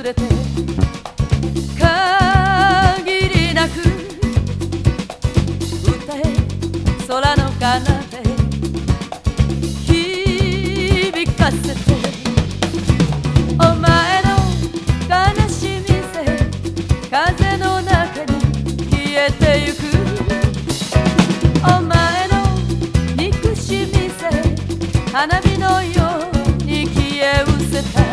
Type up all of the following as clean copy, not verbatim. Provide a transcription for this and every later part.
れて限りなく歌え空の彼方へ響かせてお前の悲しみさえ風の中に消えてゆくお前の憎しみさえ花火のように消え失せた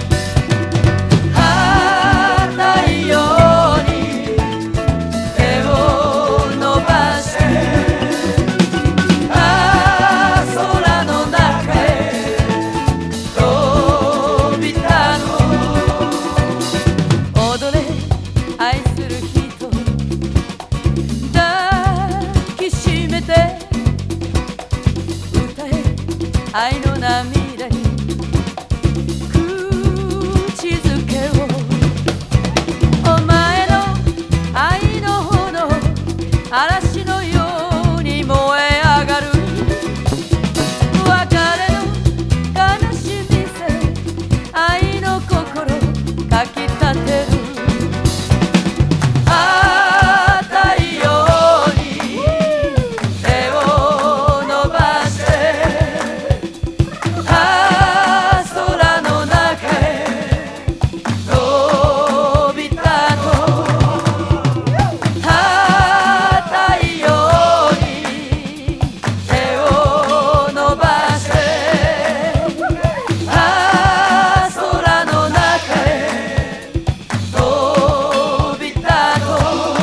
太陽に手を伸ばして空の中へ飛び立とう踊れ愛する人抱きしめて歌え愛の涙に口づけをお前の愛の炎嵐のように燃え上がる別れの悲しみさえ愛の心かきたてる太陽に手を伸ばして空の中へ飛び立とう太陽に手を伸ばして空の中へ飛び立とう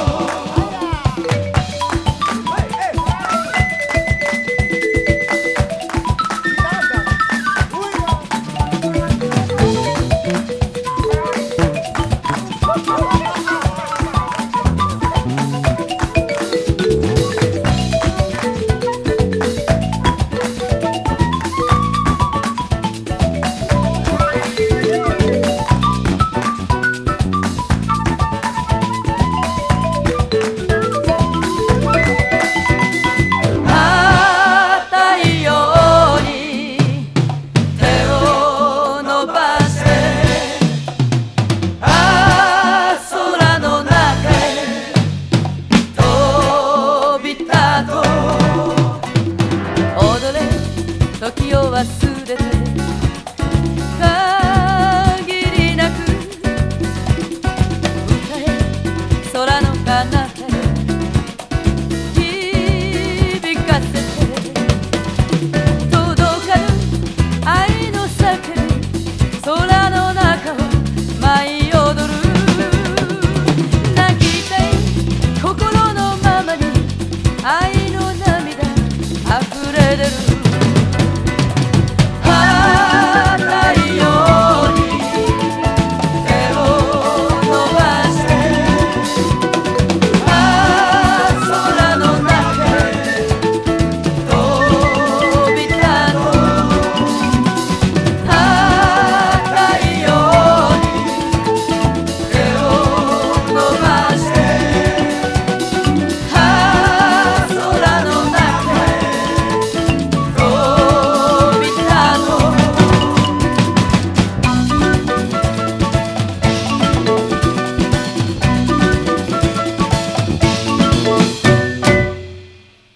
時を忘れて